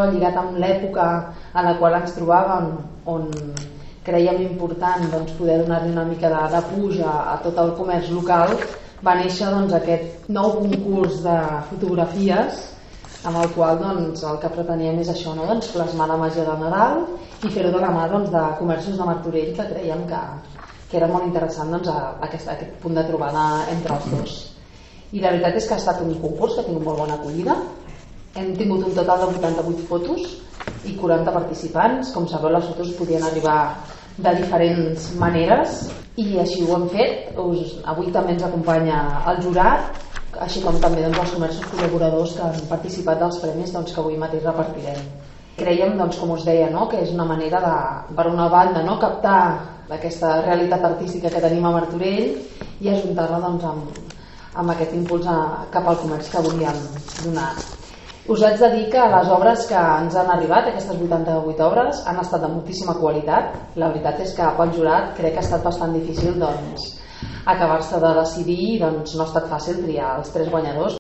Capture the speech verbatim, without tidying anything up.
lligat amb l'època en la qual ens trobàvem, on creiem important doncs, poder donar-li una mica de, de puja a tot el comerç local, va néixer doncs, aquest nou concurs de fotografies amb el qual doncs, el que preteníem és això, no? Doncs, plasmar la màgia de Nadal i fer-ho de la mà doncs, de comerços de Martorell, que creiem que, que era molt interessant doncs, a, a aquest, a aquest punt de trobada entre els dos. I la veritat és que ha estat un concurs que ha tingut molt bona acollida. Hem tingut un total de vuitanta-vuit fotos i quaranta participants. Com sabeu, les fotos podien arribar de diferents maneres i així ho hem fet. Us, avui també ens acompanya el jurat, així com també doncs, els comerços col·laboradors que han participat dels premis doncs, que avui mateix repartirem. Creiem, doncs, com us deia, no? que és una manera de, per una banda, no? captar aquesta realitat artística que tenim a Martorell i ajuntar-la doncs, amb, amb aquest impuls a, cap al comerç que volíem donar. Us haig de dir que les obres que ens han arribat, aquestes vuitanta-vuit obres, han estat de moltíssima qualitat. La veritat és que pel jurat crec que ha estat bastant difícil doncs, acabar-se de decidir i doncs, no ha estat fàcil triar els tres guanyadors.